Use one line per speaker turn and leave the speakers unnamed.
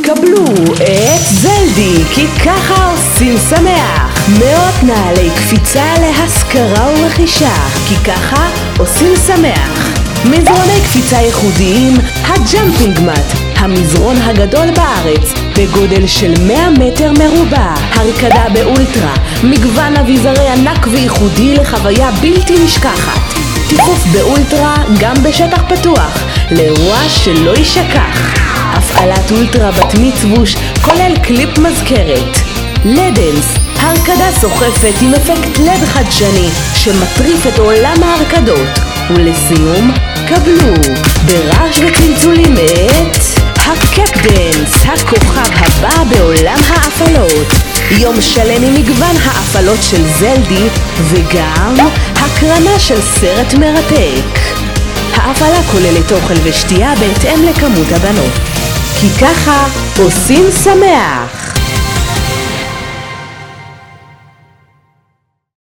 קבלו את זלדי, כי ככה עושים שמח. מאות נעלי קפיצה להשכרה ורכישה, כי ככה עושים שמח. מזרוני קפיצה ייחודיים, הג'אמפינג מאט, המזרון הגדול בארץ, בגודל של 100 מטר מרובע, הרקדה באולטרה, מגוון אביזרי ענק וייחודי לחוויה בלתי נשכחת. טיפוף באולטרה גם בשטח פתוח, לאירוע שלא יישכח. הפעלת אולטרה בת מצווש כולל קליפ מזכרת. לדנס, הרקדה סוחפת עם אפקט לד חדשני שמטריף את עולם ההרקדות. ולסיום, קבלו ברעש וצלצולים את הקפדנס, הכוכב הבא בעולם ההפעלות. יום שלם עם מגוון ההפעלות של זלדי וגם הקרנה של סרט מרתק. ההפעלה כוללת אוכל ושתייה בהתאם לכמות הבנות, כי ככה עושים שמח.